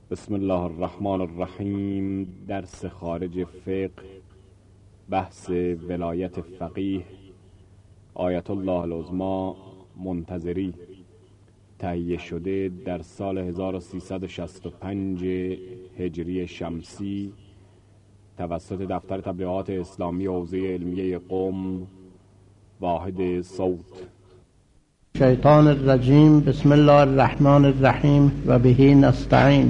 بسم الله الرحمن الرحیم. درس خارج فقه، بحث ولایت فقیه آیت الله العظمی منتظری، تهیه شده در سال 1365 هجری شمسی توسط دفتر تبلیغات اسلامی حوزه علمیه قم، واحد صوت. شیطان الرجیم. بسم الله الرحمن الرحیم و به نستعین.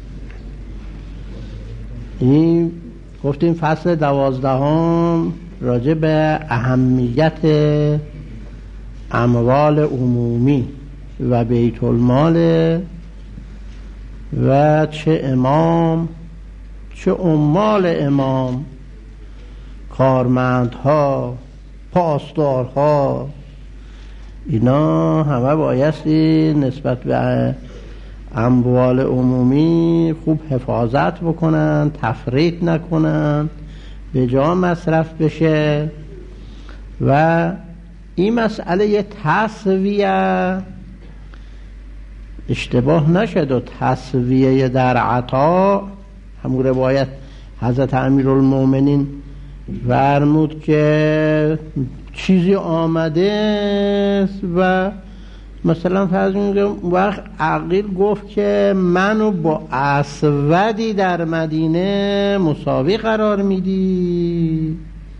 این گفتیم فصل 12 راجع به اهمیت اموال عمومی و بیت المال و چه امام چه عمال امام، کارمندها، پاسدارها، اینا همه بایستی نسبت به اموال عمومی خوب حفاظت بکنن، تفریط نکنن، به جا مصرف بشه. و این مسئله تسویه اشتباه نشد و تسویه در عطا، همون روایت حضرت امیرالمومنین فرمود که چیزی آمده است و مثلا فرض می‌کنم وقت عقیل گفت که منو با اسودی در مدینه مساوی قرار میدی،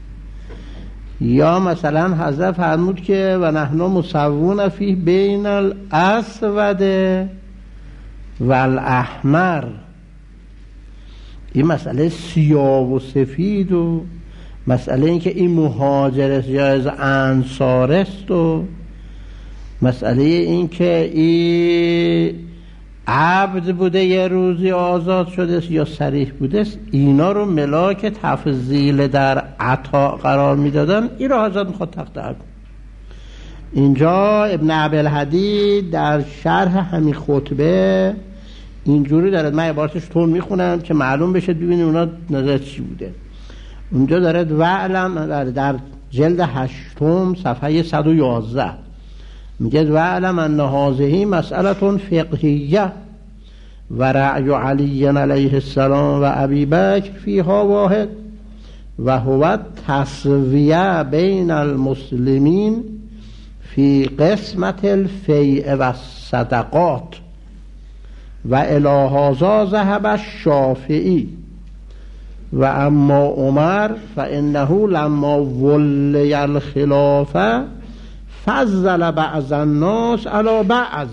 یا مثلا حضرت فرمود که و نحن مسوون فی بین الاسود و الاحمر. این مسئله سیاه و سفید و مسئله این که این مهاجر است یا از انصار است و مسئله این که این عبد بوده یه روزی آزاد شده است یا سریح بوده است، اینا رو ملاک تفضیل در عطا قرار میدادن. این رو حضرت میخواد تقطع کن. اینجا ابن عبدالهادی در شرح همین خطبه اینجوری دارد، من عبارتش تون میخونم که معلوم بشه ببینید اونا نظر چی بوده. اونجا دارد وعلم در جلد 8 صفحه 111 میگه وعلم ان هذه مسئله فقهیه و رأی علی علیه السلام و ابی بکر فیها واحد و هو تسویه بین المسلمین فی قسمت الفیء و الصدقات و الی هذا ذهب الشافعی و اما عمر فانه لما ولی الخلافه فضل بعض الناس علی بعض.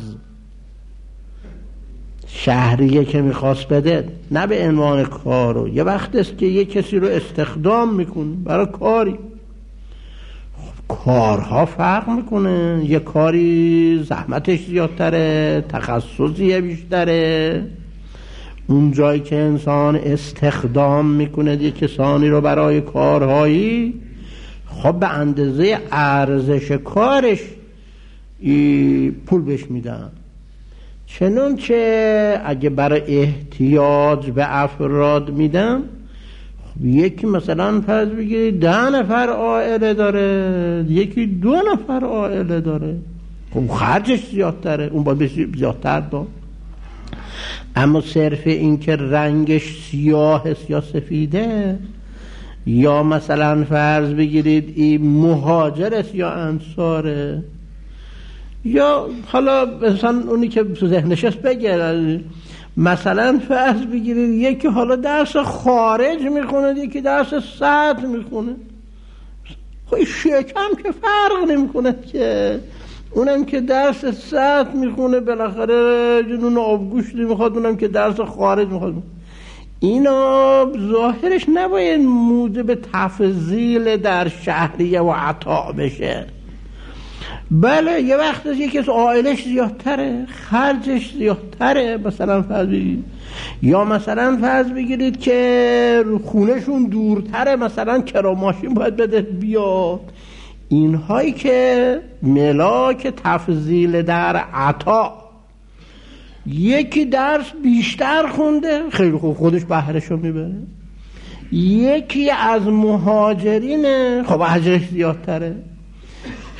شهریه که میخواست بده نه به عنوان کارو، یه وقت است که یه کسی رو استخدام میکنه برای کاری، کارها فرق میکنه، یه کاری زحمتش زیادتره، تخصصی بیشتره. اون جایی که انسان استخدام میکنه یه کسانی رو برای کارهایی، خب به اندازه ارزش کارش پول بهش میدن. چنانچه اگه برای احتیاج به افراد میدن، خب یکی مثلا فرض بگیرید 10 نفر عائله داره، یکی 2 نفر عائله داره، خب خرجش زیادتره، اون باید زیادتر داد. اما صرف این که رنگش سیاه است یا سفیده، یا مثلا فرض بگیرید این مهاجر است یا انصاره، یا حالا مثلا اونی که تو ذهنش است بگه، مثلا فرض بگیرید یکی حالا درس خارج میخونه، یکی درس سطح میخونه، خب شکم که فرق نمیکنه که اونم که درس سطح میخونه بالاخره جنون آبگوشتی میخواد، اونم که درس خارج میخواد. اینا ظاهرش نباید موجب تفضیل در شهریه و عطا بشه. بله یه وقت است یکی از عائلش زیادتره، خرجش زیادتره، مثلا فرض بگیرید، یا مثلا فرض بگیرید که خونهشون دورتره، مثلا کرا ماشین باید بده بیاد. اینهایی که ملاک تفضیل در عطا، یکی درس بیشتر خونده خیلی خوب خودش بهرهشو میبره، یکی از مهاجرینه خب اجرش زیادتره،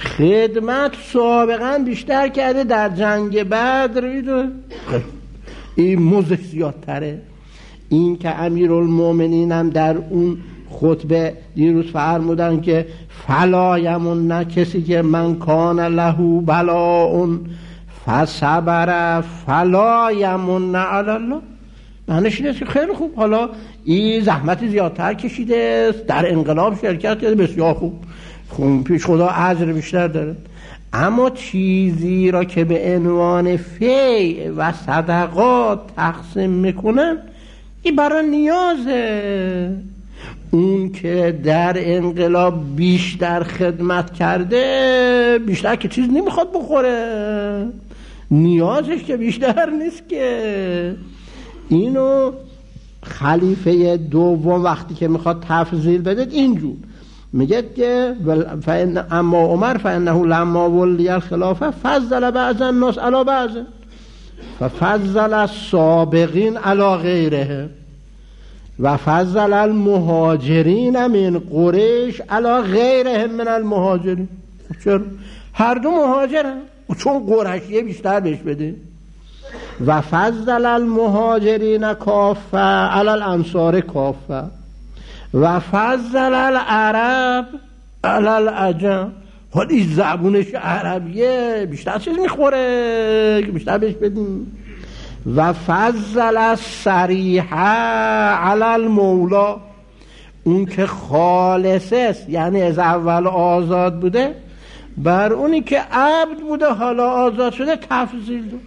خدمت سابقا بیشتر کرده در جنگ بدر، این مزدش زیادتره. این که امیرالمومنین هم در اون خطبه دیروز فرمودن که فلا یمن، کسی که من کان له بلاء فصبر فلا یمن علی الله، معنیش اینه که خیلی خوب، حالا این زحمت زیادتر کشیده، در انقلاب شرکت کرده، بسیار خوب، پیش خدا اجر بیشتر داره. اما چیزی را که به عنوان فیع و صدقات تقسیم میکنن این برای نیازه. اون که در انقلاب بیشتر خدمت کرده بیشتر که چیز نمیخواد بخوره، نیازش که بیشتر نیست که. اینو خلیفه دوم وقتی که میخواد تفضیل بده اینجور میگه که اما عمر فانه لما ولی الخلافه فضل بعض الناس علی بعض ففضل السابقین علی غیره و فضل المهاجرین من قریش علی غیرهم من المهاجرین. چرا؟ هر دو مهاجرن، چون قریشیه بیشتر بهش بده. و فضل المهاجرین کافه علی الانصار کافه و فضل العرب علی العجم. حالا این زبونش عربیه بیشتر چیز میخوره که بیشتر بهش بدیم. و فضل الصریح علی المولا، اون که خالص است یعنی از اول آزاد بوده بر اونی که عبد بوده حالا آزاد شده تفضیل داد.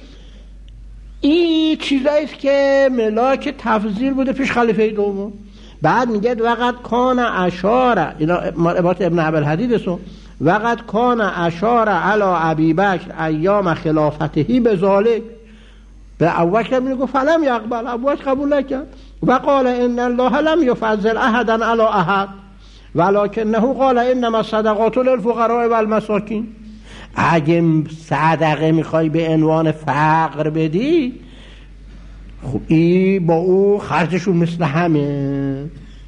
این چیزایی است که ملاک تفضیل بوده پیش خلیفه دوم. بعد میگه وقت کان اشاره، اینا عبارت ابن عبدالحدید است، وقت کان اشاره علی ابی بکر ایام خلافتهی به ذالک، به ابوبکر میگه فلم یقبل، ابوبکر قبول نکرد. و قال ان الله لم يفضل احدا علی احد ولکنه قال انما الصدقات للفقراء والمساکین. اگه صدقه میخوای به عنوان فقر بدی خب این با او خرجشون مثل همه.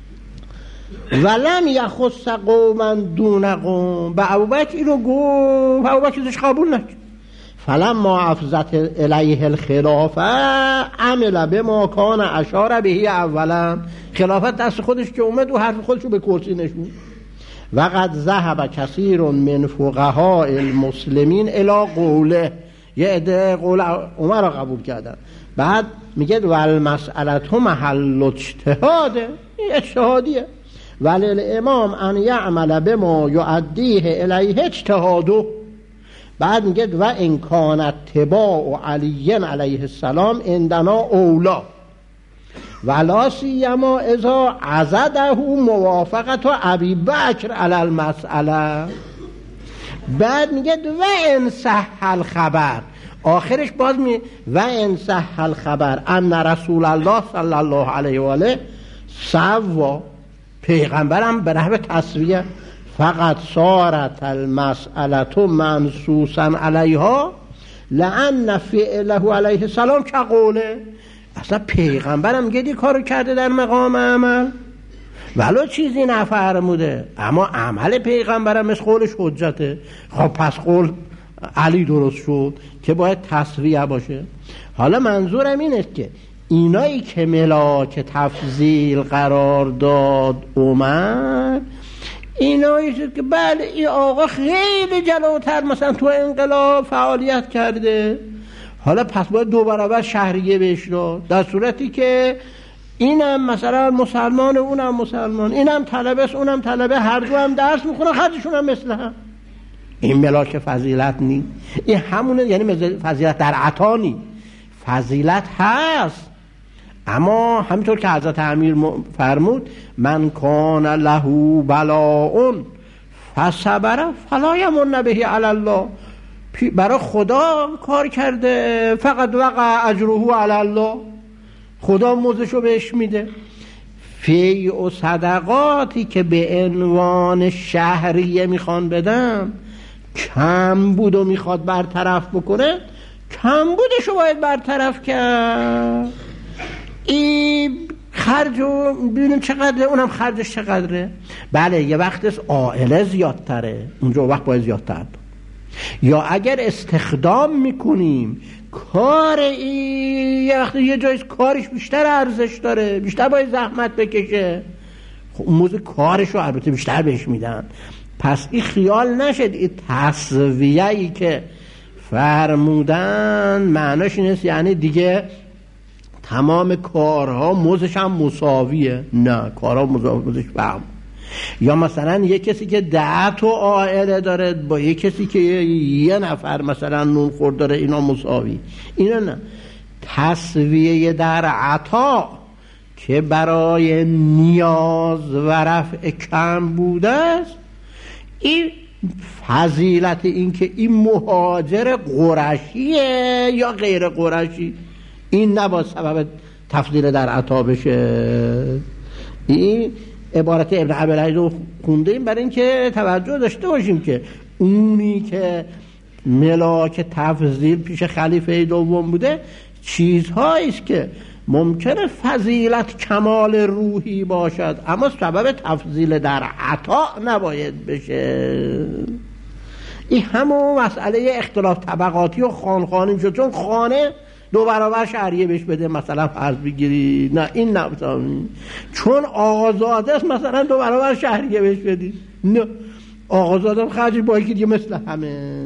ولم یخص قوما دون قوم، به ابوبکر اینو گفت، ابوبکرش قبول نکرد. فلما افضت الیه الخلافه عمل بما کان اشار بهی اولا، خلافت دست خودش که اومد و حرف خودشو به کرسی نشون. وقد ذهب کثیر من فقهاء المسلمین الی قوله، یه عده قول عمر را قبول کردن. بعد میگه والمسئله محل اجتهاده، این اجتهادیه، ولی الامام ان یعمل بما یؤدیه الیه اجتهاده. بعد میگه و ان کان اتباع علی علیه السلام عندنا اولا ولا سیما اذا عزده موافقت ابی بکر علی المسئله. بعد میگه و ان صح الخبر، آخرش باز می و ان صح الخبر ان رسول الله صلی الله علیه و آله سوا، پیغمبرم به نحو تسویه، فقط صارت المسئله منصوصا علیها لان فعله علیه السلام که قوله. اصلا پیغمبرم میگه کارو کرده در مقام عمل ولو چیزی نفرموده، اما عمل پیغمبرم مثل قولش حجته. خب پس قول علی درست شد که باید تسویه باشه. حالا منظورم اینه که اینایی که ملاک تفضیل قرار داد عمر، اینایی که بله این آقا خیلی جلوتر مثلا تو انقلاب فعالیت کرده، حالا پس باید 2 برابر شهریه بهش داد، در صورتی که اینم مثلا مسلمان اونم مسلمان، اینم طلبه است اونم طلبه، هر دو هم درس میخونن، خرجشون هم مثل هم. این ملاک فضیلت نی، این همونه، یعنی فضیلت در عطا نی، فضیلت هست. اما همینطور که حضرت امیر فرمود من کان له بلاء فصبر فلا یمن به علی الله، برای خدا کار کرده فقط وقع اجره علی الله، خدا موزشو بهش میده. فیع و صدقاتی که به عنوان شهریه میخوان بدم، کم بود و میخواد برطرف بکنه، کم بودشو باید برطرف کرد. این خرج رو ببینیم چقدره، اونم خرجش چقدره. بله یه وقتش عائله زیادتره، اونجا وقت باید زیادتر. یا اگر استخدام میکنیم کار این یه وقتی یه جای کارش بیشتر ارزش داره، بیشتر باید زحمت بکشه، خب اون موضوع کارش رو البته بیشتر بهش میدن. پس این خیال نشد این تسویه‌ای که فرمودن معناش این است یعنی دیگه تمام کارها موزش هم مساویه. نه، کارها موزش فهم. یا مثلا یه کسی که 10 تا عائله داره با یه کسی که یه نفر مثلا نون خورد داره، اینا مساوی. اینا نه. تسویه در عطا که برای نیاز و رفع کم بوده است، این فضیلت این که این مهاجر قرشیه یا غیر قرشی، این نباید سبب تفضیل در عطا بشه. این عبارت ابن عبدالعزیز رو خونده ایم برای این که توجه داشته باشیم که اونی که ملاک تفضیل پیش خلیفه دوم بوده چیزهایی است که ممکنه فضیلت کمال روحی باشد اما سبب تفضیل در عطا نباید بشه. این همون مسئله اختلاف طبقاتی و خانخانی شد، چون خانه 2 برابر شهریه بهش بده مثلا فرض بگیری، نه این نه، چون آقازاده است مثلا 2 برابر شهریه بهش بدی، نه آقازاده خرجش با یکی دیگه مثل همه.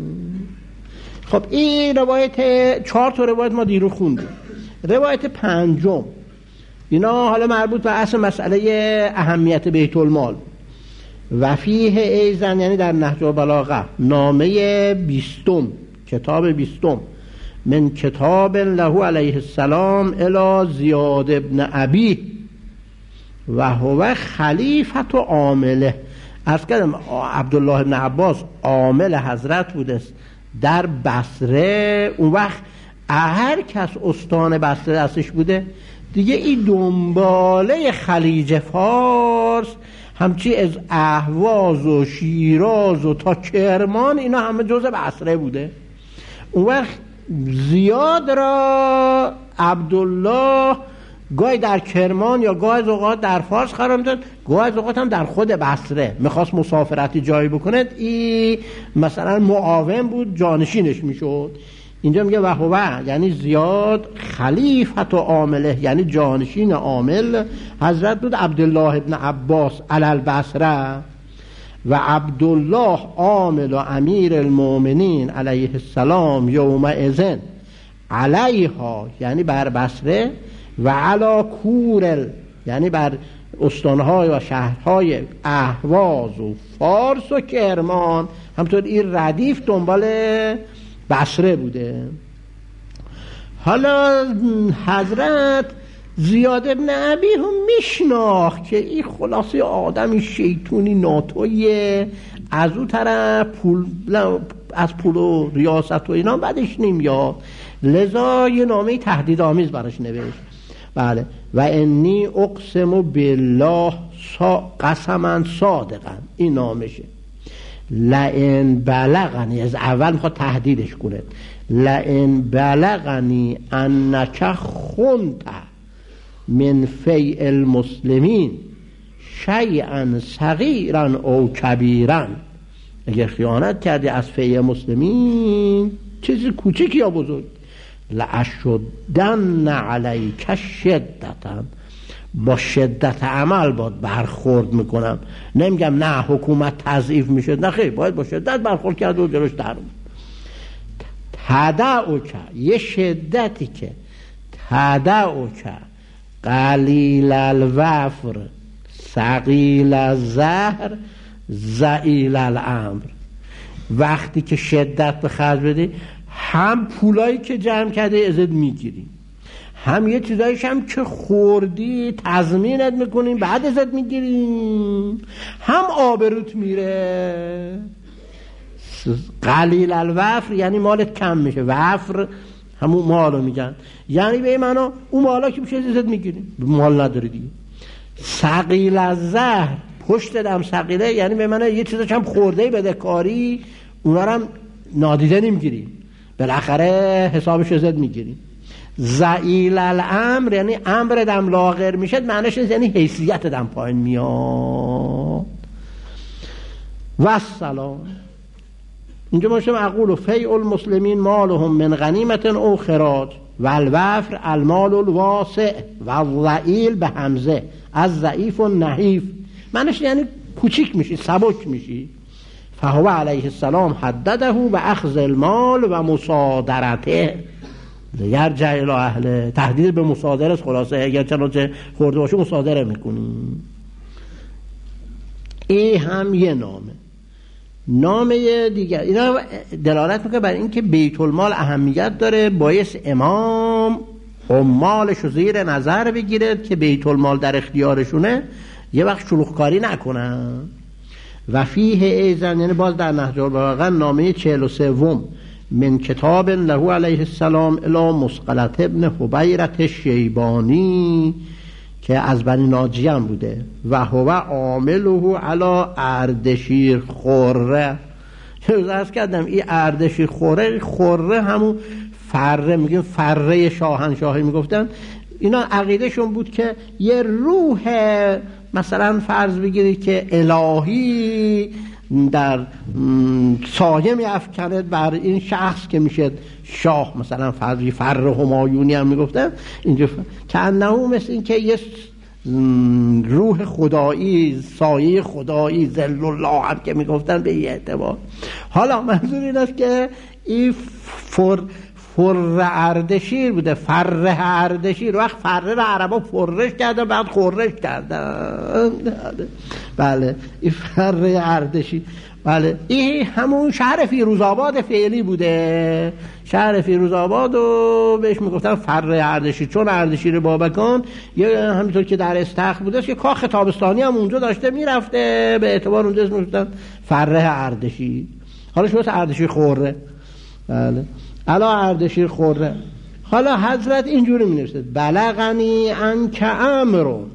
خب این روایت 4 تا روایت ما دیرو خوندیم. روایت 5 اینا حالا مربوط به اصل مسئله اهمیت بیت المال. و فیه ایزن یعنی در نهج البلاغه نامه 20 کتاب 20 من کتاب له علیه السلام الی زیاد ابن ابی و هو خلیفت و عامله. از کردم عبدالله ابن عباس عامل حضرت بوده در بصره. اون وقت هر کس استان بصره دستش بوده دیگه این دنباله خلیج فارس همچی از اهواز و شیراز و تا کرمان اینا همه جزء بصره بوده. اون وقت زیاد را عبدالله گاهی در کرمان یا گاهی از اوقات در فارس قرار میداد، گاهی از اوقات هم در خود بصره میخواست مسافرتی جایی بکنه، این مثلا معاون بود جانشینش میشد. اینجا میگه وهو یعنی زیاد خلیفت و عامله یعنی جانشین عامل حضرت بود عبدالله ابن عباس علل بصره و عبدالله عامل و امیر المؤمنین علیه السلام یومئذ علیها یعنی بر بصره و علا کورل یعنی بر استانهای و شهرهای اهواز و فارس و کرمان، همطور این ردیف دنبال بصره بوده. حالا حضرت زیاد ابن ابی هم میشناخت که این خلاصه آدمی شیطونی ناتویه، از اون طرف از پول و ریاست و اینا بعدش نمیاد، لذا یه نامه تهدیدآمیز براش نوشت. بله و انی اقسم بالله قسما صادقا، این نامشه. لئن بلغنی، از اول میخواد تهدیدش کنه، لئن بلغنی انک خنت من فیء المسلمین شیئا صغیرا او کبیرا، اگر خیانت کردی از فیء مسلمین چیزی کوچک یا بزرگ، لاشدن علیک شدتا، با شدت عمل باید برخورد میکنم. نمیگم نه حکومت تضعیف میشه، نه خیلی باید با شدت برخورد کرد و جلوش در تدعوک، یه شدتی که تدعوک قلیل الوفر ثقیل الزهر ضئیل الامر، وقتی که شدت به خرج بدی هم پولایی که جمع کرده ازت میگیری، هم یه چیزایش هم که خوردی تضمینت میکنیم بعد ازت میگیریم، هم آبروت میره. قلیل الوفر یعنی مالت کم میشه، وفر همون مالو میگن، یعنی به این معنا اون مالا که میشه ازت میگیریم مال نداری دیگه. ثقیل الزهر پشت دم ثقیله یعنی به معنا یه چیزاش هم خورده بده کاری، اونا هم نادیده نمیگیریم، بالاخره حسابش ازت میگیریم. ضئیل الامر یعنی امر دم لاغر میشه، معنیش یعنی حیثیت دم پایین میاد. و السلام اینجا ما شما اقول فیء المسلمین مالهم من غنیمت او خراج و الوفر المال الواسع و الضئیل به همزه از ضعیف و نحیف، معنیش یعنی کوچیک میشی، سبک میشی. فهو علیه السلام حدده و اخذ المال و مصادرته یرجع الی اهله، تهدید به مصادره است. خلاصه اگر چنانچه خورده باشه مصادره میکنیم. این هم یه نامه دیگر. اینا دلالت میکنه بر اینکه بیت المال اهمیت داره، باعث امام عمالش رو زیر نظر بگیره که بیت المال در اختیارشونه، یه وقت شلوغکاری نکنن. و فیه ایزن، یعنی باز در نهج البلاغه نامه 43 من کتاب له علیه السلام الی مسقلة ابن حبیرة شیبانی که از بنی ناجیه هم بوده و هو عامله علی اردشیر خوره. چرا عرض کردم این اردشیر خوره همون فره، میگیم فره شاهنشاهی میگفتن. اینا عقیدهشون بود که یه روح مثلا فرض بگیرید که الهی در سایه می‌افکند بر این شخص که میشه شاه، مثلا فرضی فر همایونی هم میگفتن اینجا، که انه مثل این که یه روح خدایی، سایه خدایی، ظل الله هم که میگفتن به این اعتبار. حالا منظور این است که این فر اردشیر بوده، فره اردشیر. وقت فره را عربا فرش کردن بعد خورش کردن. بله این فره اردشیر. بله این همون شهر فیروزآباد فعلی بوده. شهر فیروزآباد و بهش میگفتن فره اردشیر، چون اردشیر بابکان یه همینطور که در استخر بوده، یه کاخ تابستانی هم اونجا داشته میرفته، به اعتبار اونجا اسمش میگفتن فره اردشیر. حالا شما اردشیر خوره. بله علا اردشیر خوره. حالا حضرت اینجوری می نویسد بلغنی انک امرون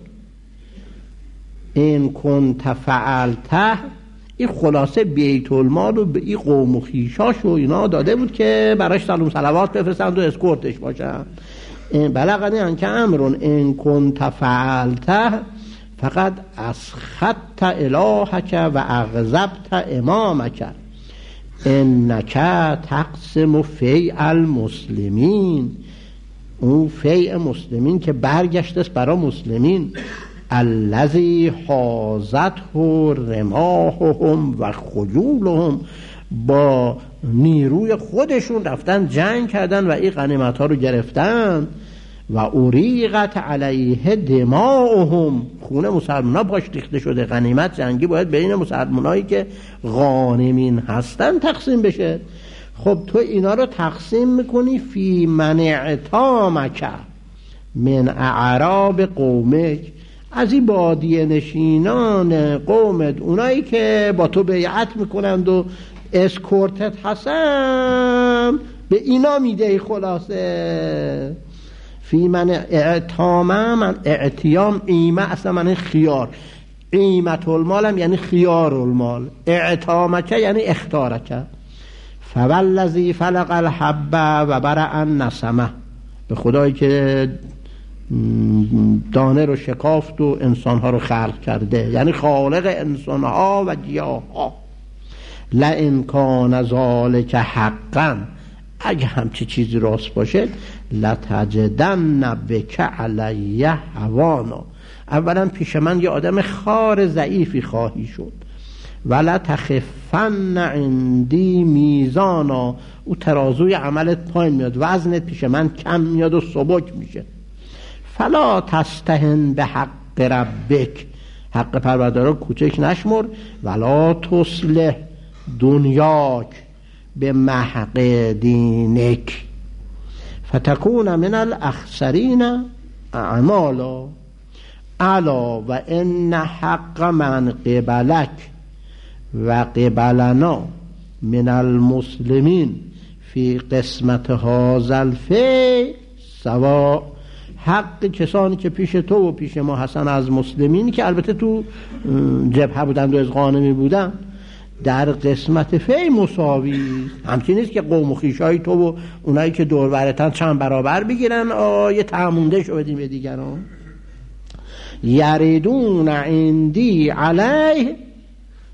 این کنت فعلته. این خلاصه بیت المال رو به این قوم و خیشاش و اینا داده بود که براش سلام صلوات بفرستند و اسکورتش باشن. بلغنی انک امرون این کنت فعلته فقط اسخطت الهک و اغضبت امامک انک تقسم فیء المسلمین. اون فیء مسلمین که برگشت است برای مسلمین، الذی حازته رماحهم و خجولهم، با نیروی خودشون رفتن جنگ کردن و این غنیمت ها رو گرفتن. و اریقت علیه دماؤهم، خون مسلمان ها باش ریخته شده. غنیمت جنگی باید بین مسلمان هایی که غانمین هستن تقسیم بشه. خب تو اینا رو تقسیم میکنی فی من اعتامک من اعراب قومک، از این بادیه نشینان قومت، اونایی که با تو بیعت میکنند و اسکورتت هستن، به اینا میده. خلاصه فی من اعتامه، من اعتیام ایمه اصلا من خیار، قیمت المالم یعنی خیار المال، اعتامکه یعنی اختارکه. فوالذی فلق الحبه و برع النسمه، به خدایی که دانه رو شکافت و انسانها رو خلق کرده، یعنی خالق انسانها و گیاها. لئن کان ذلک حقا، اگه همچی چیزی راست باشه، لتجدن بک علی هوانا، اولا پیش من یه آدم خار ضعیفی خواهی شد. ولا تخفن عندی میزانا، او ترازوی عملت پایین میاد، وزنت پیش من کم میاد و سبک میشه. فلا تستهن به حق ربک، حق پروردگار کوچک نشمر. ولا تصلح دنیاک به محق دینک فتکون من الاخسرین اعمالا. الا و ان حق من قبلک و قبلنا من المسلمین فی قسمت هذا الفیء سواء. حق کسانی که پیش تو و پیش ما هستن از مسلمین، که البته تو جبهه بودن و از غانمی بودن، در قسمت فی مساوی. همچین نیست که قوم و خیشای تو و اونایی که دور برتن چند برابر بگیرن یه تعمونده شو بدیم به دیگران. یریدون عندی علیه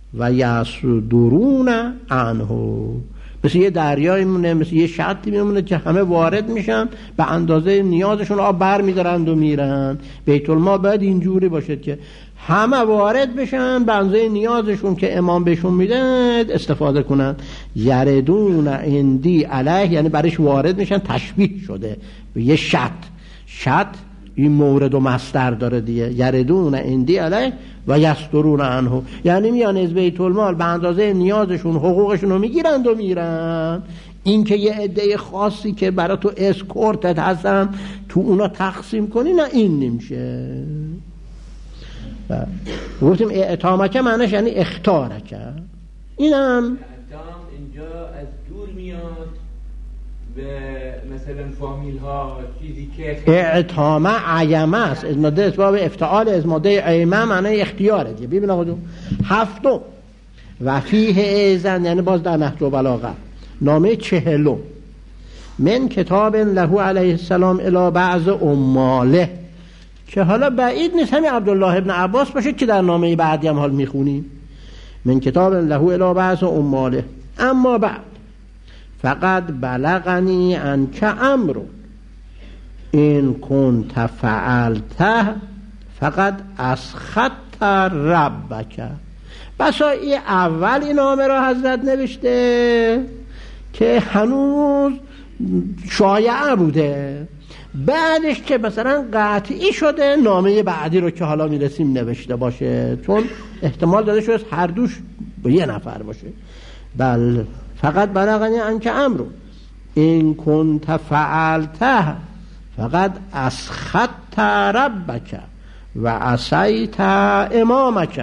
و یصدرون عنه، مثل یه دریایی میمونه، مثل یه شطی میمونه که همه وارد میشن به اندازه نیازشون، آب بر میدارند و میرن. بیت المال باید اینجوری باشه که همه وارد بشن به اندازه نیازشون که امام بهشون میده استفاده کنن. یردون اندی علیه، یعنی برش وارد میشن، تشبیه شده به یه شط این مورد و مصدر داره دیگه. یردون اندی علیه و یصدرون عنه، یعنی میان از بیت المال به اندازه نیازشون حقوقشون رو میگیرند و میرن. این که یه عده خاصی که برای تو اسکورتت هستن تو اونا تقسیم کنی، نه، این نمیشه. گفتیم اعتامکه معنیش یعنی اختارکه. اینم اینجا از دور میاد به مثلا فامیل ها، چیزی که اعتامه عیمه است، از ماده اسباب افتعال، از ماده عیمه معنی اختیاره دیگه. ببین آقا جون، هفتم و فیه ایزن، یعنی باز در نهج البلاغه نامه 40 من کتاب له علیه السلام الی بعض اماله، که حالا بعید نیست همین عبدالله ابن عباس باشه که در نامه بعدی هم حال میخونیم. من کتاب له الی بعض اماله اما بعد فقط بلغنی انک امر این کنت فعلته فقط اسخطت ربک. بسا این اول این نامه را حضرت نوشته که هنوز شایعه بوده، بعدش که مثلا قطعی شده نامه بعدی رو که حالا میرسیم نوشته باشه، چون احتمال داده شده هر دوش به یه نفر باشه. بل فقط بلغنی انک امر این کنت فعلته فقط اسخطت ربک و عصیت امامک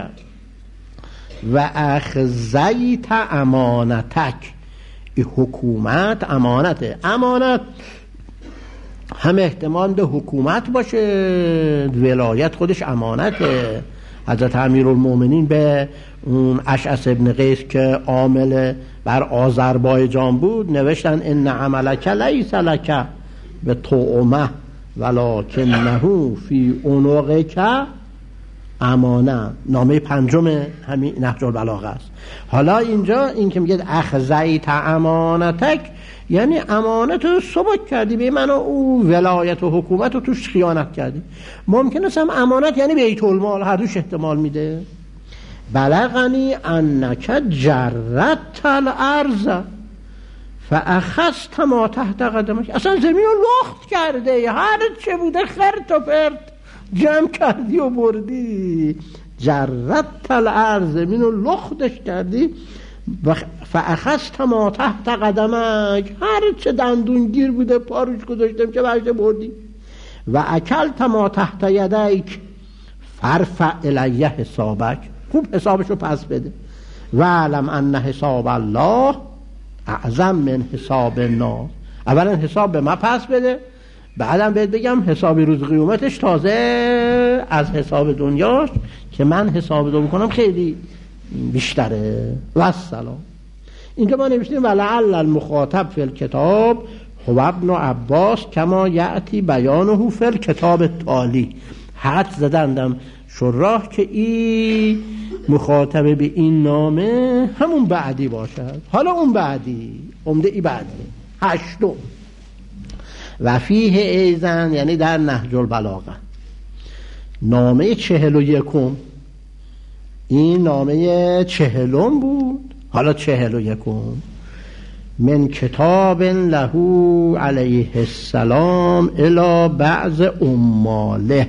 و اخذیت امانتک. این حکومت امانته. امانت هم احتمال ده حکومت باشه، ولایت خودش امانته. حضرت امیرالمومنین به اون اشعث ابن قیس که عامل بر آذربایجان بود نوشتن ان عملک لیس لک به طعمه ولکنه فی عنقک امانه. نامه 5 همین نهج البلاغه است. حالا اینجا این که میگه اخذیت امانتک، یعنی امانت رو ثبات کردی، به من او ولایت و حکومت رو توش خیانت کردی. ممکنه هم امانت یعنی بیت المال، هر دوش احتمال میده. بلغنی انک جرت الارض فاخذت ما تحت قدمک. اصلا زمین رو لخت کرده، هر چه بوده خرت و پرت جمع کردی و بردی. جرت الارض، زمین رو لختش کردی. فاخذت ما تحت قدمک، هر چه دندونگیر بوده پاروش گذاشتم که برش بردی. و اکلت ما تحت یدیک فرفع الیه حسابک، خوب حسابشو پس بده. و علم ان حساب الله اعظم من حساب الناس. اولا حساب به ما پس بده، بعدم بهت بگم حساب روز قیامتش تازه از حساب دنیاش که من حساب دو بکنم خیلی بیشتره. و السلام. اینجا ما نوشتیم ولعل المخاطب فی الکتاب هو ابن عباس کما یأتی بیانه فی الکتاب تالی. حد زدندم شراح که این مخاطب به این نامه همون بعدی باشد. حالا اون بعدی عمده ای بعدی. 8 و فیه ایزن، یعنی در نهج البلاغه نامه 41. این نامه 40 بود، حالا 41. من کتاب له علیه السلام الی بعض اماله.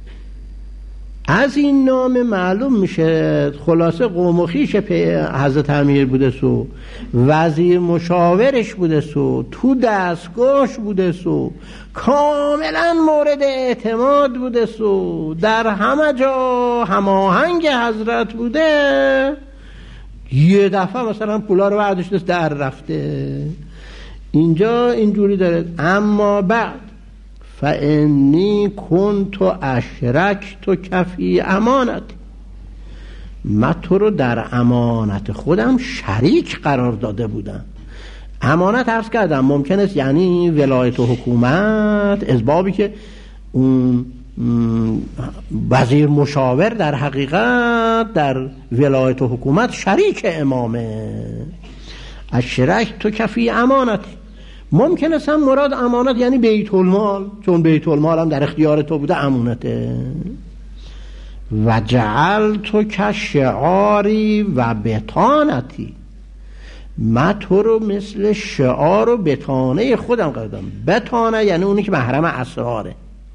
از این نامه معلوم میشه خلاصه قوم و خویش حضرت امیر بوده سو، وزیر مشاورش بوده سو، تو دستگاهش بوده سو، کاملا مورد اعتماد بوده سو، در همه جا هماهنگ حضرت بوده. یه دفعه مثلا پولا رو برداشت در رفته. اینجا اینجوری داره اما بعد فانی کنت اشرکت کفی امانت، من تو رو در امانت خودم شریک قرار داده بودم. امانت عرض کردم ممکن است یعنی ولایت و حکومت، از بابی که اون وزیر مشاور در حقیقت در ولایت و حکومت شریک امامه. اشرک تو کفی امانتی، ممکن است هم مراد امانت یعنی بیت المال، چون بیت المال هم در اختیار تو بوده امانته. و جعل تو کشعاری و بطانتی، من تو رو مثل شعار و بطانه خودم قرار دادم. بطانه یعنی اونی که محرم اسراره.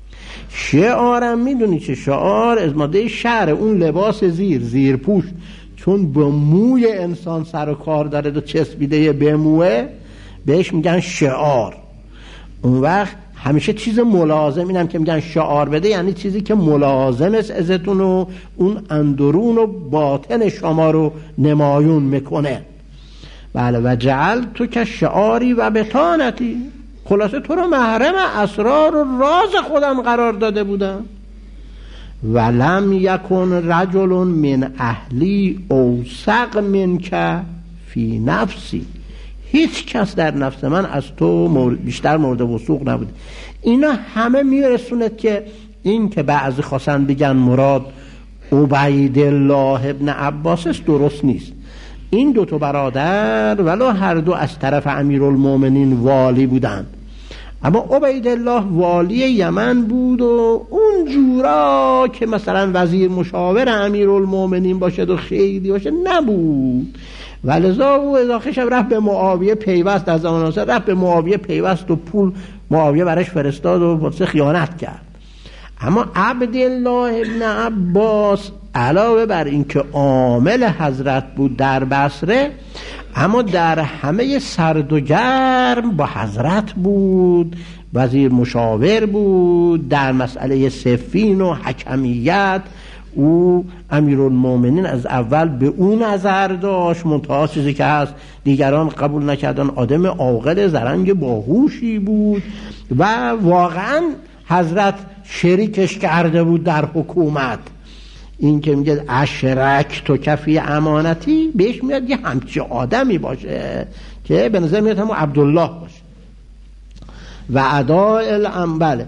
شعارم میدونی چه؟ شعار از ماده شعر، اون لباس زیر پوش، چون به موی انسان سر و کار داره و چسبیده به موه بهش میگن شعار. اون وقت همیشه چیز ملازم، اینم که میگن شعار بده یعنی چیزی که ملازم است ازتون و اون اندرون و باطن شما رو نمایون میکنه. بله. و جعل تو که شعاری و بطانتی، خلاصه تو رو محرم اسرار و راز خودم قرار داده بودم. ولم یکن رجل من اهلی اوثق منک فی نفسی، هیچ کس در نفس من از تو بیشتر مورد وثوق نبود. اینا همه میرسوند که این که بعضی خواستن بگن مراد عبیدالله ابن عباس است، درست نیست. این دو تا برادر ولو هر دو از طرف امیرالمومنین والی بودند، اما عبیدالله والی یمن بود و اون جورا که مثلا وزیر مشاور امیرالمومنین باشد و خیلی باشه نبود. ولذا او اضافه شب رفت به معاویه پیوست، در زمان حسین رفت به معاویه پیوست و پول معاویه برش فرستاد و واسه خیانت کرد. اما عبدالله ابن عباس علاوه بر اینکه عامل حضرت بود در بصره، اما در همه سرد و گرم با حضرت بود، وزیر مشاور بود در مسئله صفین و حکمیت. او امیرالمومنین از اول به اون نظر داشت، منتها چیزی که هست دیگران قبول نکردن، آدم عاقل زرنگ باهوشی بود و واقعا حضرت شریکش کرده بود در حکومت. این که میگه اشرک تو کفی امانتی، بهش میاد یه همچی آدمی باشه که به نظر میاد همون عبدالله باشه. و اداء الانبله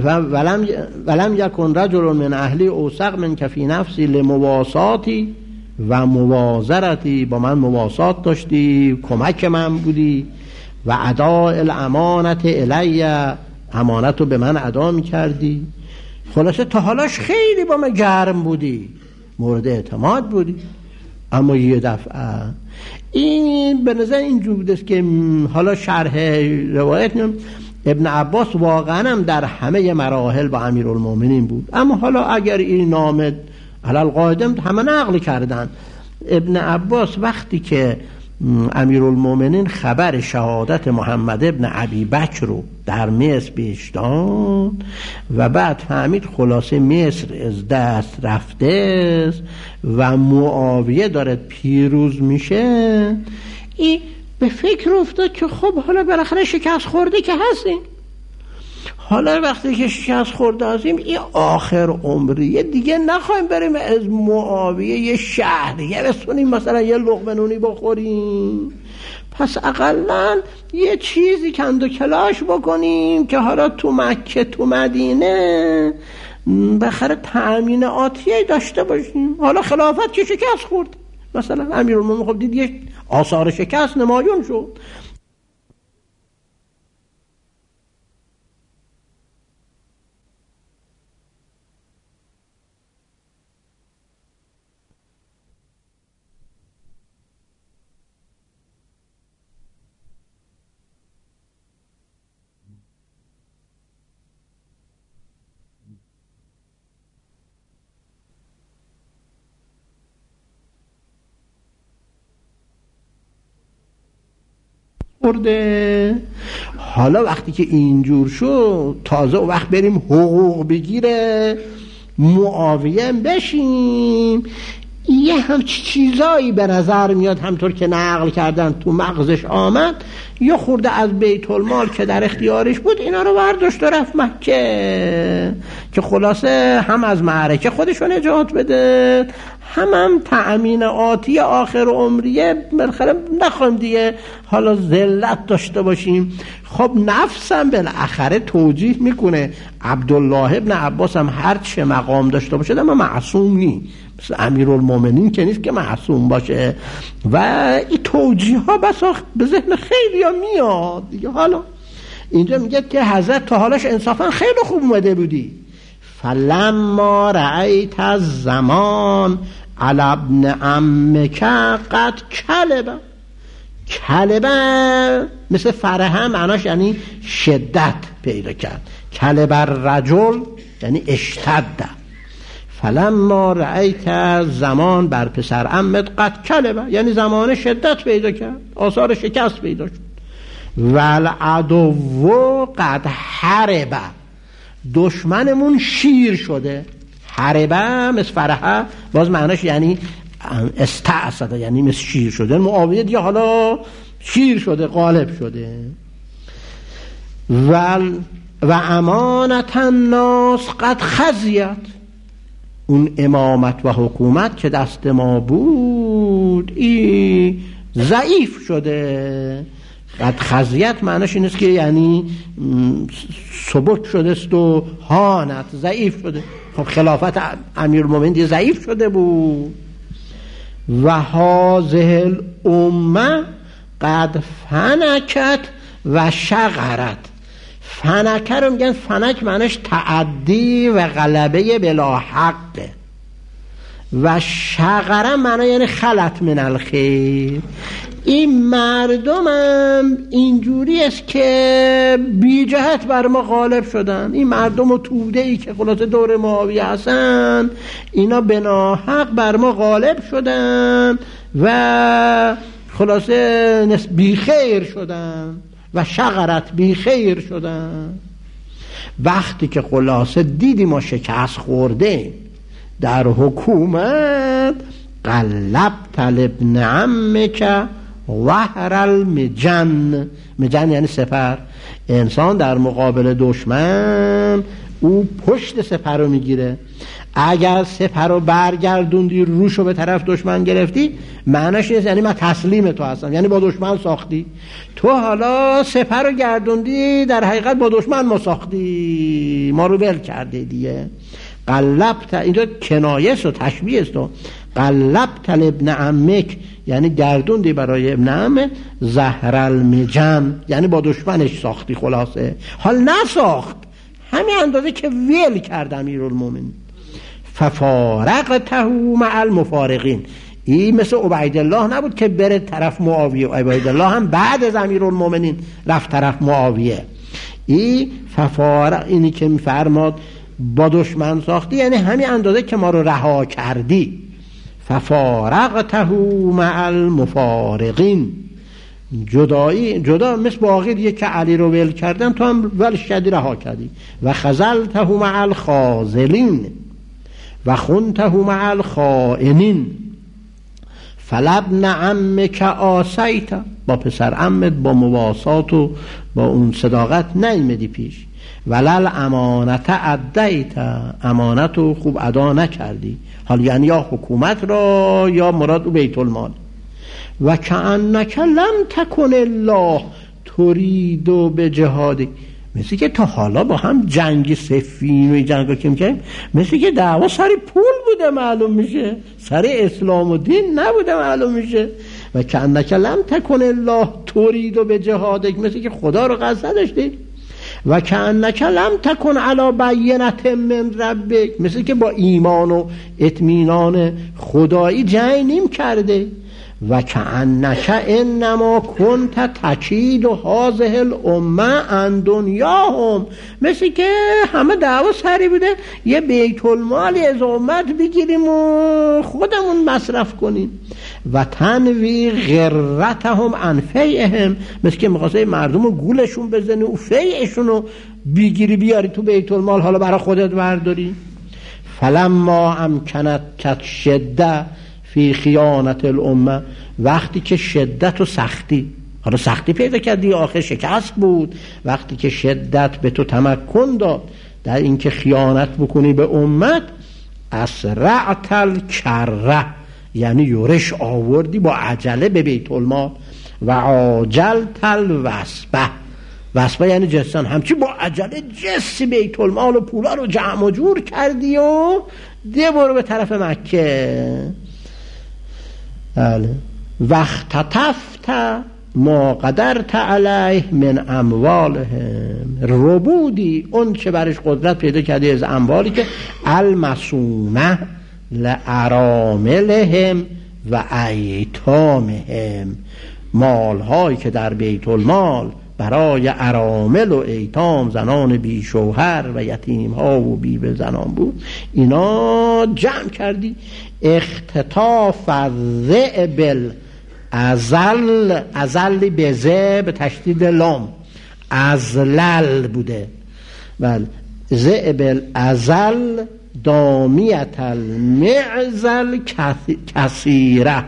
ولم یکن رجل من اهلی اوثق من کفی نفسی لمواساتی و موازرتی، با من مواسات داشتی، کمک من بودی. و اداء الامانت الی، امانت رو به من ادا میکردی. خلاصه تا حالاش خیلی با من گرم بودی، مورد اعتماد بودی. اما یه دفعه این به نظر اینجور بود است که حالا شرح روایت نیم ابن عباس واقعا هم در همه مراحل با امیرالمومنین بود. اما حالا اگر این نامه علال قاعدم همه نقل کردن، ابن عباس وقتی که امیرالمومنین خبر شهادت محمد ابن ابی بکر رو در مصر بهش داد و بعد فهمید خلاصه مصر از دست رفته و معاویه داره پیروز میشه، این به فکر افتاد که خب حالا بالاخره شکست خورده که هستیم، حالا وقتی که شکست خورده هستیم این آخر عمریه دیگه نخواهیم بریم از معاویه یه شهریه بسونیم مثلا یه لقمه نونی بخوریم، پس اقلن یه چیزی کند و کلاش بکنیم که حالا تو مکه تو مدینه بخره تأمین آتیه داشته باشیم. حالا خلافت که شکست خورد، مثلا امیرالمومنین خب دید یه آثار شکست نمایان شد. حالا وقتی که اینجور شد تازه وقت بریم حقوق بگیره معاویه بشیم. یه همچی چیزایی به نظر میاد همطور که نقل کردن تو مغزش آمد، یه خورده از بیت المال که در اختیارش بود اینا رو برداشت و رفت مکه که خلاصه هم از معرکه خودشو نجات بده، هم تأمین آتی آخر عمریه، بالاخره نخوایم دیگه حالا ذلت داشته باشیم. خب نفسم بالاخره توجیه میکنه عبدالله ابن عباس هم هر چه مقام داشته باشه اما معصوم نیست، مثل امیرالمومنین که نیست که معصوم باشه. و این توجیه ها بسا به ذهن خیلی ها میاد دیگه. حالا اینجا میگه که حضرت تا حالش انصافا خیلی خوب اومده بودی. فلما رأیت الزمان علی ابن عمک قد کلبه مثل فرحه معناش یعنی شدت پیدا کرد، کلبه رجل یعنی اشتد. فلما رأیت زمان بر پسر عمت قد کلبه یعنی زمان شدت پیدا کرد، آثار شکست پیدا شد. والعدو قد حربه دشمنمون شیر شده. حربه مثل فرحه باز معناش یعنی استعصده یعنی مثل شیر شده. معاویه دیگه حالا شیر شده، غالب شده. و امانت الناس قد خزیت اون امامت و حکومت که دست ما بود ای ضعیف شده. قد خزیت معناش این است که یعنی سبک شده است و هانت ضعیف شده. خب خلافت امیرالمومنین دیگه ضعیف شده بود. و هذه الامه قد فنکت و شغرت. فنکه رو میگن، فنک معناش تعدی و غلبه بلا حقه. و شغره معنی یعنی خلط من الخیر. این مردمم اینجوری است که بی جهت بر ما غالب شدن. این مردم و توده ای که خلاصه دور معاویه هستن اینا بناحق بر ما غالب شدن و خلاصه بی خیر شدن و شغرت بی خیر شدن. وقتی که خلاصه دیدی ما شکست خورده در حکومت قلبت ابن عمک وحر المجن. مجن یعنی سپر. انسان در مقابل دشمن او پشت سپر رو میگیره. اگر سپر رو برگردوندی روشو به طرف دشمن گرفتی معنیش نیست یعنی من تسلیم تو هستم، یعنی با دشمن ساختی. تو حالا سپر رو گردوندی در حقیقت با دشمن ما ساختی، ما رو ول کرده دیگه. قلبت اینجا کنایه است و تشبیه است. قلبت ابن عمک یعنی گردوندی برای ابن عمه زهر المجن یعنی با دشمنش ساختی. خلاصه حال نساخت، همین اندازه که ویل کرد امیرالمومنین. ففارقته مع المفارقین. این مثل عبیدالله نبود که بره طرف معاویه، عبیدالله هم بعد از امیرالمومنین رفت طرف معاویه. این ففارق اینی که میفرماد با دشمن ساختی یعنی همین اندازه که ما رو رها کردی. ففارقته مع المفارقین. جدا مثل باقی دیگه که علی رو ول کردن تو هم ول شدی رها کردی. و خذلته مع الخاذلین و خنته مع الخائنین. فلابن عمک آسیت با پسر عمت با مواسات و با اون صداقت نیامدی پیش. ولل امانت ادیت امانت رو خوب ادا نکردی. حال یعنی یا حکومت را یا مراد بیت المال. و کأنک لم تکن الله ترید به جهادی. مثل که تا حالا با هم جنگ صفین و جنگ که میکنیم مثل که دعوا سر پول بوده معلوم میشه، سر اسلام و دین نبوده معلوم میشه. و کأنک لم تکن الله ترید به جهادی مثل که خدا رو قصد نداشتی. و کأنک لم تکن علی بینة من ربک مثل که با ایمان و اطمینان خدایی جنگ نیم کرده. و کأنک انما کنت تکید هذه الامه عن دنیاهم مثل که همه دعوا سری بوده یه بیت المال از امت بگیریم و خودمون مصرف کنیم. و تنوی غرتهم عن فیئهم مثل که می‌خواسته مردم رو گولشون بزنی و فیئشون رو بگیری بیاری تو بیت المال حالا برای خودت برداری. فلما امکنت شده فی خیانت الامه وقتی که شدت و سختی، حالا سختی پیدا کردی آخر شکست بود، وقتی که شدت به تو تمکن داد در اینکه خیانت بکنی به امت، اسرعت الکره، یعنی یورش آوردی با عجله به بیت المال، و عاجلت الوسبه، وسبه یعنی جستن، همچی با عجله جس بیت المال و پولا رو جمع و جور کردی و ده برو به طرف مکه. بله. واختطفت ما قدرت علیه من اموالهم، ربودی اون چه برش قدرت پیدا کردی از اموالی که المصونه لاراملهم و ایتامهم، مالهایی که در بیت المال برای ارامل و ایتام، زنان بی شوهر و یتیم ها و بیوه زنان بود، اینا جمع کردی. اختطاف الذئب ازل، ازل بزه به تشدید لام، ازلل بوده. بله. ذئب ازل دامیت المعزل کثیره،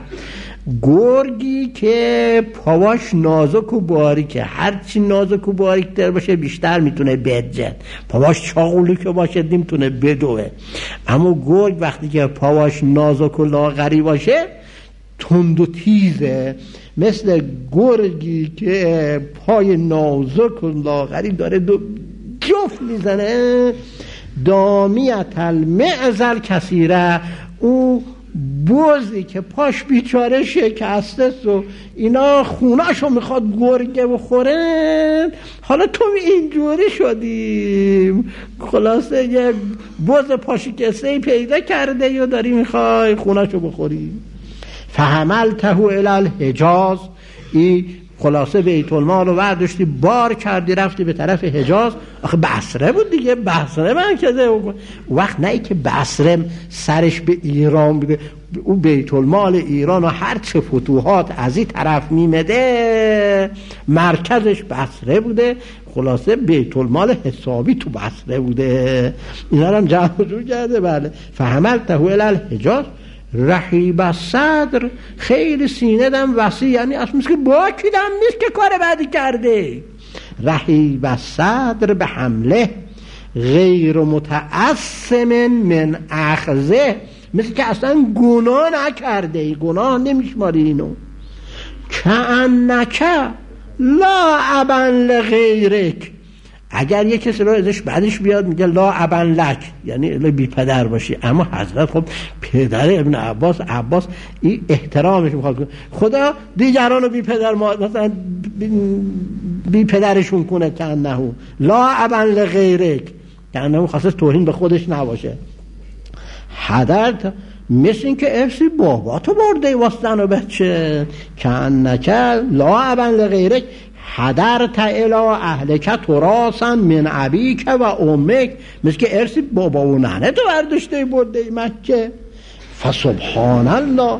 گرگی که پاواش نازک و باریکه، هرچی نازک و باریک تر باشه بیشتر میتونه بدجد، پاواش چاقولو که باشه نمیتونه بدوه. اما گرگ وقتی که پاواش نازک و لاغری باشه تند و تیزه، مثل گرگی که پای نازک و لاغری داره دو جفت میزنه. دامیت المعزل کثیره، او بوزی که پاش بیچاره شکسته و اینا خونه‌شو میخواد گرگه بخوره، حالا تو اینجوری شدیم، خلاصه یه بوز پاشی کسه پیدا کرده یا داری میخوای خونه‌شو بخوری. فحملته الی الحجاز، این خلاصه بیت المال رو برداشتی بار کردی رفتی به طرف حجاز. آخه بصره بود دیگه، بصره مرکزه. وقت نه ای که بصره سرش به ایران بوده، او بیت المال ایران و هر چه فتوحات از این طرف میمده مرکزش بصره بوده. خلاصه بیت المال حسابی تو بصره بوده. اینا رو هم جمع جور کرده. بله. فحملته الی الحجاز رحیب الصدر، خیلی سینه دم وسیع، یعنی اصلا مثل که باکی دم نیست که کار بعدی کرده. رحیب الصدر به حمله غیر متعصم من اخذه، مثل که اصلا گناه نکرده، گناه نمیشماری اینو. کأنک لا ابن لغیرک، اگر یک کسی رو ازش بعدش بیاد میگه لا ابن لک، یعنی بی پدر باشی. اما حضرت خب پدر ابن عباس این احترامش میخواد کنه. خدا دیگران رو بی پدر مثلا بی پدرشون کنه که انهو لا ابن لغیرک، که انهو خاصه توهین به خودش نباشه. حضرت مثل این که افسی بابا تو برده واسطن و بچه، که انک لا ابن لغیرک حضرت الی اهلک تراسا من ابیک و امک، مثل که ارث بابا و ننه تو برداشته برده مکه. فسبحان الله.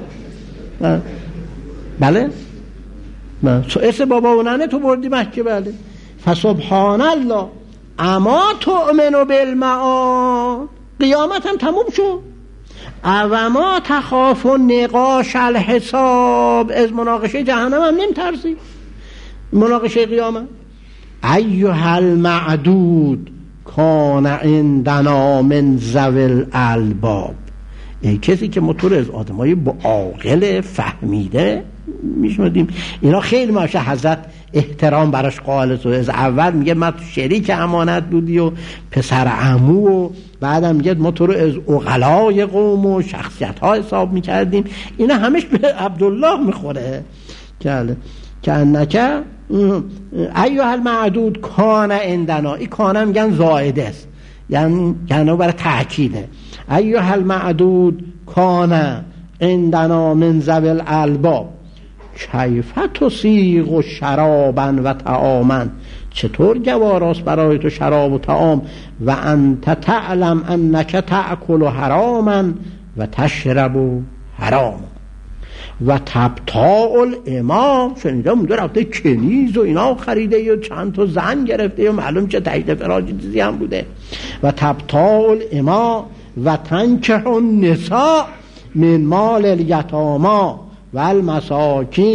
بله ارث بابا و ننه تو بردی مکه. بله. فسبحان الله اما تؤمن بالمعاد، قیامت هم تموم شد. و ما تخاف نقاش الحساب، از مناقشه جهنم هم نمیترسی، مناقشه قیامت. ایها المعدود کان عندنا من ذوی الالباب، ای کسی که موتور از آدمای با عاقل فهمیده میشمدیم. اینا خیلی ماشه حضرت احترام براش قائل است. از اول میگه ما تو شریک امانت بودی و پسر عمو، و بعدم میگه ما تو رو از عقلای قوم و شخصیت ها حساب میکردیم. اینا همش به عبدالله میخوره. که انکه ایها المعدود کان عندنا، این کانه میگن زائده است، یعنی برای تأکیده. ایها المعدود کان عندنا من ذوی الالباب کیف تسیغ شرابا و طعاما، چطور گواراست برای تو شراب و طعام. و انت تعلم انک تأکل حراما و تشرب حراما و تبتاع الامام. شنیدم اونجا رفته کنیز و اینا خریده یا چند تا زن گرفته یا معلوم چه تحت فراج چیزی هم بوده. و تبتاع الامام و تنکح النساء من مال الیتاما و المساکین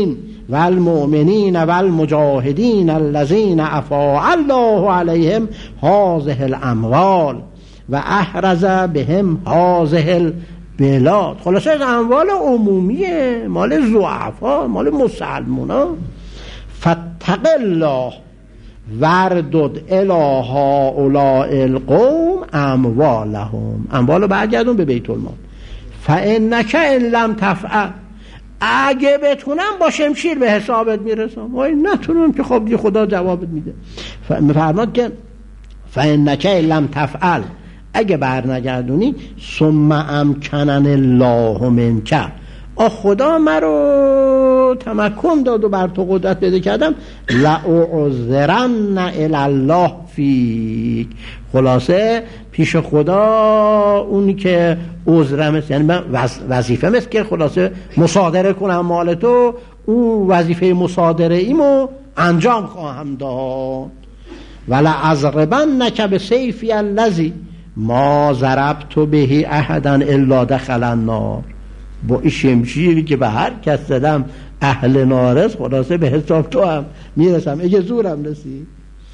والمؤمنین والمجاهدین الذین افاء الله علیهم هذه الاموال و احرز بهم هذه البلاد. خلاصه از اموال عمومیه، مال ضعفا، مال مسلمونا. فاتق الله وردد الی هؤلاء القوم اموالهم، اموالو برگردون به بیت المال. فانک ان لم تفعل، اگه بتونم با شمشیر به حسابت میرسم، وای نتونم که خب خدا جوابت میده. میفرماد که فانک ان لم تفعل، اگه برنگردونی، ثم امکنن الله منک، خدا مرا تمکن داد و بر تو قدرت پیدا کردم، لأعذرن الی الله فیک، خلاصه پیش خدا اونی که عذرم است، یعنی من وظیفه است که خلاصه مصادره کنم مال تو، اون وظیفه مصادره ایمو انجام خواهم داد. ولأضربنک بسیفی الذی ما ضربت به احدا الا دخل النار، با این شمشیری که به هر کس زدم اهل نارست، خلاصه به حساب تو هم میرسم اگه زورم رسید.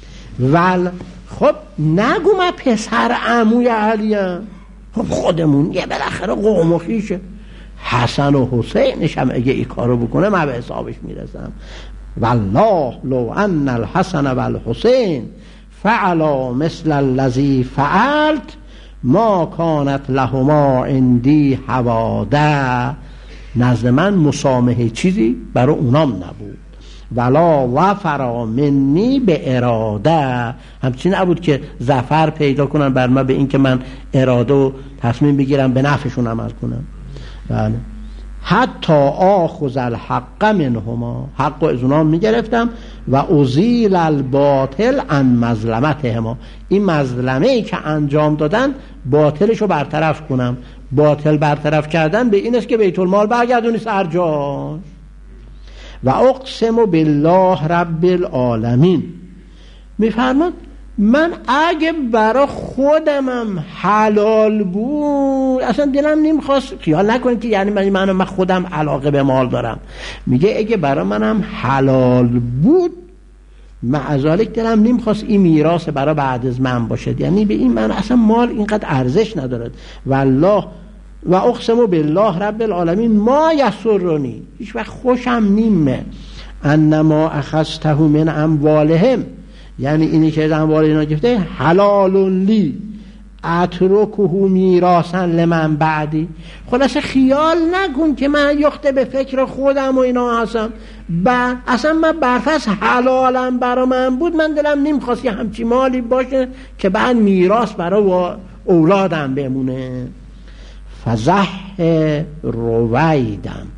خب نگو من پسر عموی علیم، خب خودمون یه بالاخره قوم و خویشه، حسن و حسینش هم اگه این کارو بکنه من به حسابش میرسم. والله لو ان الحسن والحسین فعلا مثل الذی فعلت ما کانت لهما عندی حواده، نزد من مسامحه چیزی برای اونام نبود. ولا وفرا منی به اراده، همچین نبود که ظفر پیدا کنن بر من به این که من اراده و تصمیم بگیرم به نفعشون عمل کنم. بله. حتی آخذ الحق منهما، حق از اونها میگرفتم، و ازیل الباطل عن مظلمتهما، این مظلمه ای که انجام دادن باطلشو برطرف کنم. باطل برطرف کردن به این است که بیت المال برگردونی سرجاش. و اقسم بالله رب العالمین، میفرماد من اگه برا خودمم حلال بود، اصلا دلم نمیخواست، خیال نکنید که یعنی من خودم علاقه به مال دارم، میگه اگه برا منم حلال بود معذالک دلم نمیخواست این میراث برا بعد از من باشد، یعنی به این من اصلا مال اینقدر ارزش ندارد. والله و اقسم بالله رب العالمین ما یسرنی، هیچ وقت خوشم نیمه، انما اخذته من اموالهم، یعنی اینی که از اموال اینا گرفته، حلال لی اترکه میراثا لمن بعدی. خلاصه خیال نکن که من یخته به فکر خودم و اینا هستم، اصلا من برفض حلالم برا من بود، من دلم نمیخواست یه همچی مالی باشه که بعد میراث برا اولادم بمونه. فزح رویدم،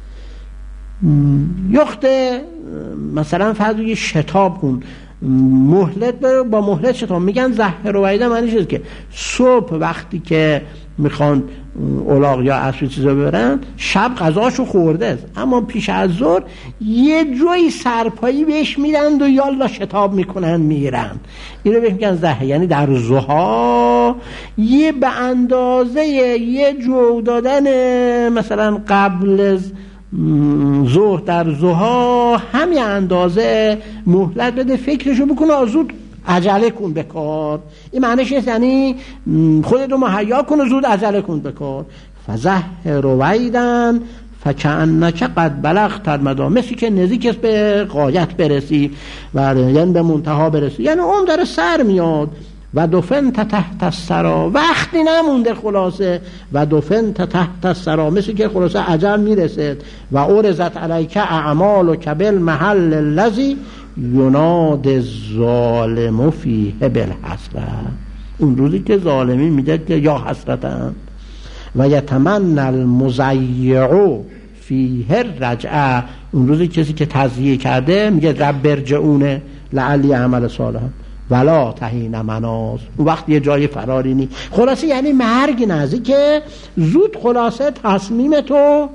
یخته مثلا فرض شتاب کن، مهلت با مهلت شتاب، میگن زهر رویده معنیش است که صبح وقتی که میخوان الاغ یا عصر چیزا ببرن، شب غذاشو خورده است، اما پیش از ظهر یه جوی سرپایی بهش میدن و یالا شتاب میکنن میرن، اینو بهش میگن زهر. یعنی در ضحی یه به اندازه یه جو دادن، مثلا قبل از ظهر در ضحی همین اندازه مهلت بده، فکرشو بکنه، زود عجله کن به کار. این معنیش نیست یعنی خودتو مهیا کن و زود عجله کن به کار. فزح رویدن فکأنک قد بلغت المدام، مثل که نزدیک است به غایت برسی، یعنی به منتها برسی، یعنی اون داره سر میاد. و دفنت تحت الثری، وقتی نمونده خلاصه، و دفنت تحت الثری، مثل که خلاصه اجل میرسد. و عرضت علیک اعمالک بالمحل الذی یناد الظالم فیه بالحسرة، اون روزی که ظالمی میده که یا حسرتن. و یتمنى المضیع فیه الرجعه، اون روزی کسی که تضییع کرده میگه رب ارجعون لعلی اعمل صالحا ولا تهین مناص، اون وقت یه جای فراری نی. خلاصه یعنی مرگ نزدیکه، زود خلاصه تصمیم تو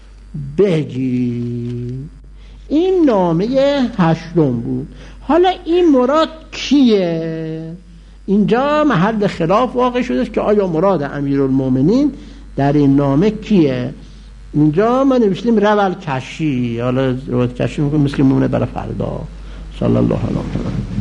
بگی. این نامه 8 بود. حالا این مراد کیه؟ اینجا محل خلاف واقع شده است که آیا مراد امیرالمومنین در این نامه کیه؟ اینجا ما نوشتیم رول کشی، حالا روایت کشی میکنم مثل که مونه برای فردا. صلی الله علیه و